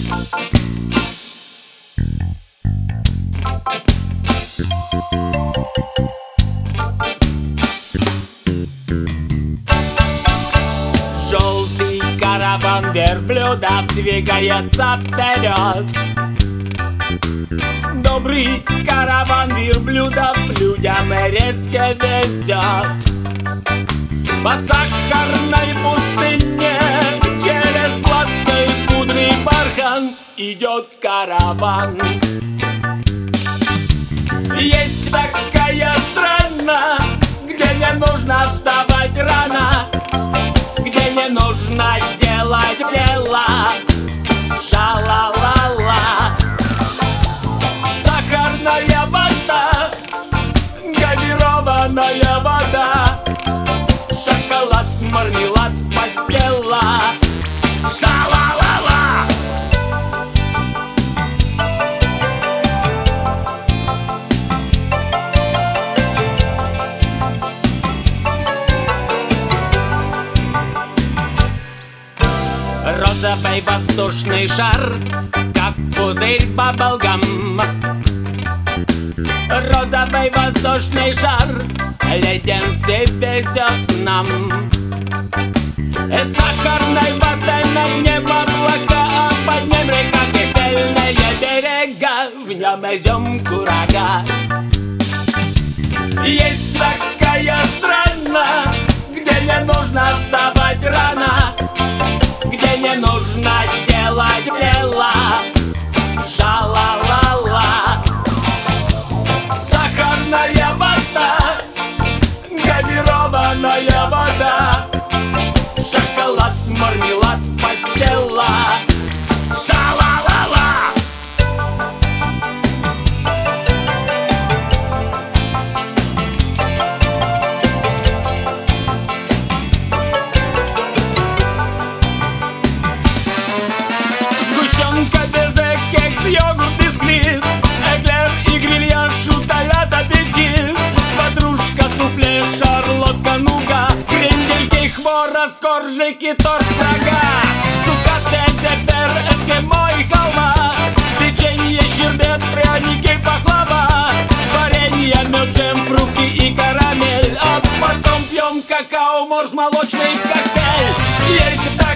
Желтый караван верблюдов двигается вперед. Добрый караван верблюдов людям резко везет. По сахарной пустыне через сладкой пудры бархан идет караван. Есть такая страна, где не нужно вставать рано, где не нужно делать дело. Ша-ла-ла-ла. Сахарная вода, газированная вода, шоколад, мармелад, пастила. Ша-ла-ла-ла. Розовый воздушный шар, как пузырь баблгам. Розовый воздушный шар леденцы везет нам. Сахарной воды на дне облака, а под ним река, кисельные берега, в нем изюм курага. Есть такая страна, где не нужно вставать рано, где не нужно делать дело. Ша-ла-ла-ла. Сахарная вода, газированная вода, шоколад, мармелад, пастила. Ша-ла-ла-ла. Сгущенка, безе, кекс, йогурт, бисквит, эклер и грильяж, шутолад, аппетит, ватрушка, суфле, шарлотка, нуга, крендельки, хворост, коржики, торт, рога, цукаты, зефир, эскимо и халва, печенье, щербет, пряники, пахлава, варенье, мед, джем, фрукты и карамель, а потом пьем какао, морс, молочный коктейль. Есть